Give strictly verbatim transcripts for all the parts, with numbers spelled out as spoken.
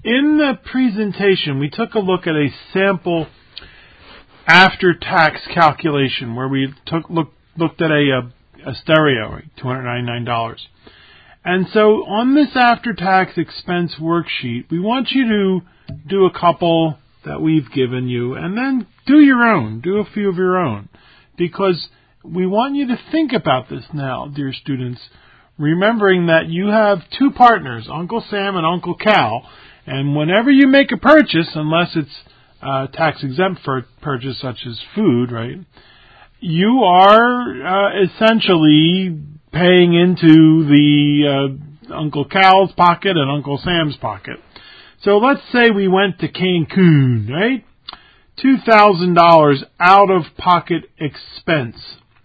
in the presentation, we took a look at a sample after-tax calculation where we took look, looked at a, a, a stereo, two hundred ninety-nine dollars. And so on this after-tax expense worksheet, we want you to do a couple that we've given you, and then do your own, do a few of your own, because we want you to think about this now, dear students, remembering that you have two partners, Uncle Sam and Uncle Cal, and whenever you make a purchase, unless it's uh, tax-exempt for purchase such as food, right, you are uh, essentially paying into the uh, Uncle Cal's pocket and Uncle Sam's pocket. So let's say we went to Cancun, right? two thousand dollars out-of-pocket expense.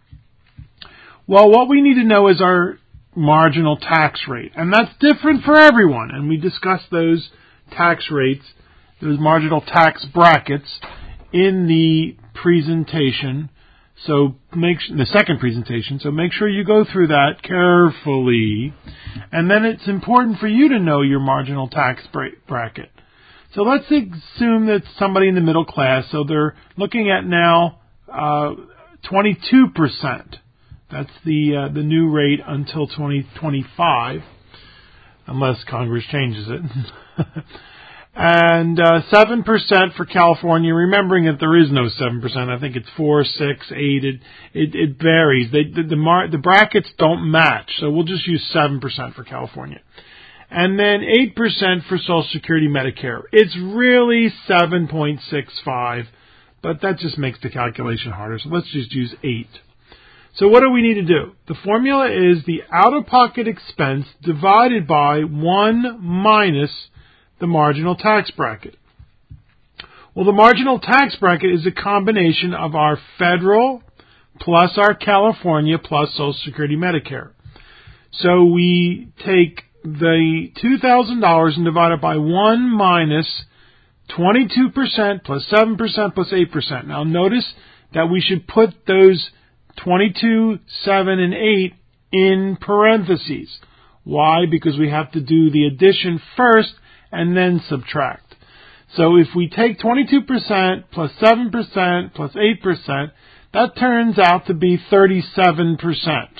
Well, what we need to know is our marginal tax rate. And that's different for everyone. And we discussed those tax rates, those marginal tax brackets in the presentation. So make the second presentation. So make sure you go through that carefully. And then it's important for you to know your marginal tax bracket. So let's assume that somebody in the middle class, so they're looking at now uh, twenty-two percent. That's the uh, the new rate until twenty twenty-five, unless Congress changes it. And uh, seven percent for California, remembering that there is no seven percent. I think it's four, six, eight. It it, it varies. They, the, the, mar- the brackets don't match, so we'll just use seven percent for California. And then eight percent for Social Security Medicare. It's really seven point six five, but that just makes the calculation harder, so let's just use eight. So what do we need to do? The formula is the out-of-pocket expense divided by one minus the marginal tax bracket. Well, the marginal tax bracket is a combination of our federal plus our California plus Social Security Medicare. So we take the two thousand dollars and divide it by one minus twenty-two percent plus seven percent plus eight percent. Now notice that we should put those twenty-two, seven, and eight in parentheses. Why? Because we have to do the addition first and then subtract. So if we take twenty-two percent plus seven percent plus eight percent, that turns out to be thirty-seven percent.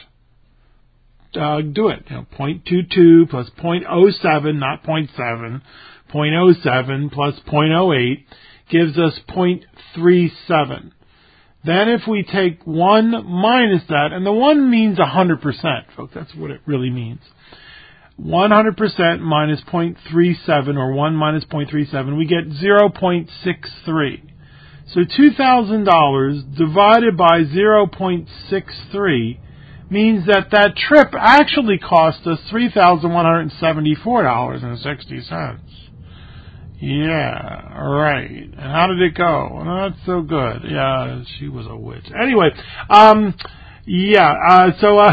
Uh, do it. You know, zero point two two plus zero point zero seven, not zero point seven, zero point zero seven plus zero point zero eight gives us zero point three seven. Then if we take one minus that, and the one means one hundred percent, folks, that's what it really means. one hundred percent minus zero point three seven, or one minus zero point three seven, we get zero point six three. So two thousand dollars divided by zero point six three means that that trip actually cost us three thousand one hundred seventy-four dollars and sixty cents. Yeah, right. And how did it go? Not so good. Yeah, she was a witch. Anyway, um, yeah, uh, so, uh,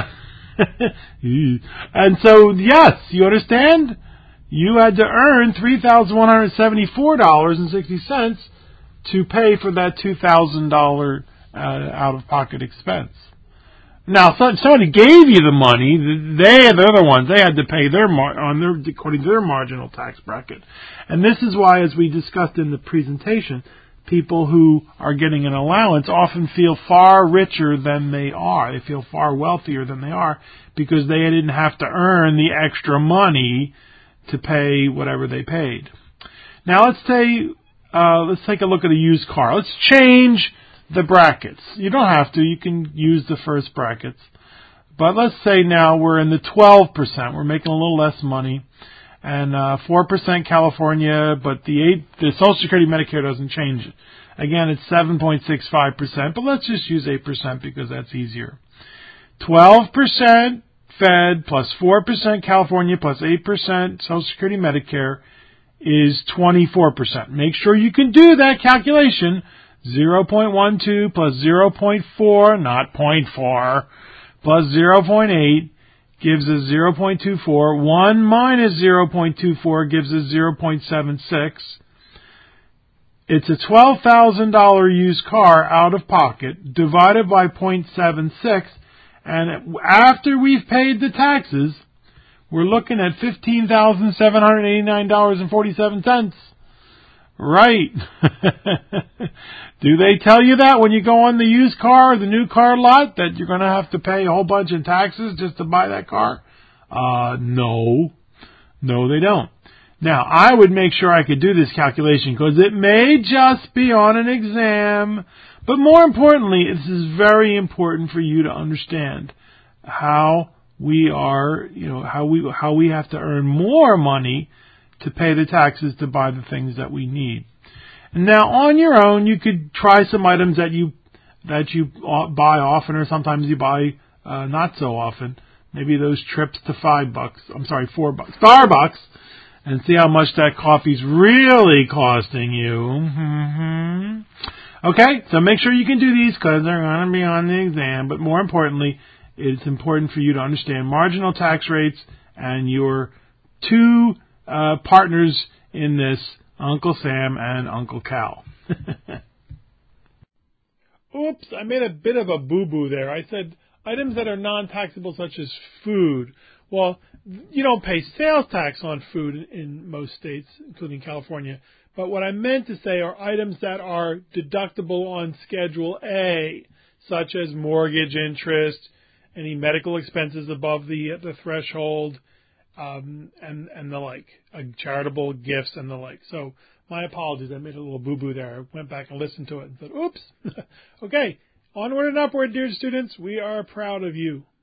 and so, yes, you understand? You had to earn three thousand one hundred seventy-four dollars and sixty cents to pay for that two thousand dollars uh, out-of-pocket expense. Now, if somebody gave you the money, they, the other ones, they had to pay their mar- on their according to their marginal tax bracket. And this is why, as we discussed in the presentation, people who are getting an allowance often feel far richer than they are. They feel far wealthier than they are because they didn't have to earn the extra money to pay whatever they paid. Now, let's say, uh, let's take a look at a used car. Let's change the brackets. You don't have to. You can use the first brackets. But let's say now we're in the twelve percent. We're making a little less money. And uh, four percent California, but the eight, the Social Security Medicare doesn't change it. Again, it's seven point six five percent, but let's just use eight percent because that's easier. twelve percent Fed plus four percent California plus eight percent Social Security Medicare is twenty-four percent. Make sure you can do that calculation. zero point one two plus zero point four, not zero point four, plus zero point eight gives us zero point two four. one minus zero point two four gives us zero point seven six. It's a twelve thousand dollars used car out of pocket divided by zero point seven six. And after we've paid the taxes, we're looking at fifteen thousand seven hundred eighty-nine dollars and forty-seven cents. Right. Do they tell you that when you go on the used car or the new car lot that you're going to have to pay a whole bunch of taxes just to buy that car? Uh, no. No, they don't. Now, I would make sure I could do this calculation because it may just be on an exam. But more importantly, this is very important for you to understand how we are, you know, how we how we have to earn more money to pay the taxes to buy the things that we need. And now, on your own, you could try some items that you that you buy often, or sometimes you buy uh, not so often. Maybe those trips to five bucks. I'm sorry, four bucks. Starbucks, and see how much that coffee's really costing you. Mm-hmm. Okay, so make sure you can do these because they're going to be on the exam. But more importantly, it's important for you to understand marginal tax rates and your two uh, partners in this, Uncle Sam and Uncle Cal. Oops, I made a bit of a boo-boo there. I said items that are non-taxable such as food. Well, you don't pay sales tax on food in, in most states, including California. But what I meant to say are items that are deductible on Schedule A, such as mortgage interest, any medical expenses above the the threshold, um, and and the like, uh, charitable gifts and the like. So my apologies, I made a little boo-boo there. I went back and listened to it and said, oops. Okay, onward and upward, dear students. We are proud of you.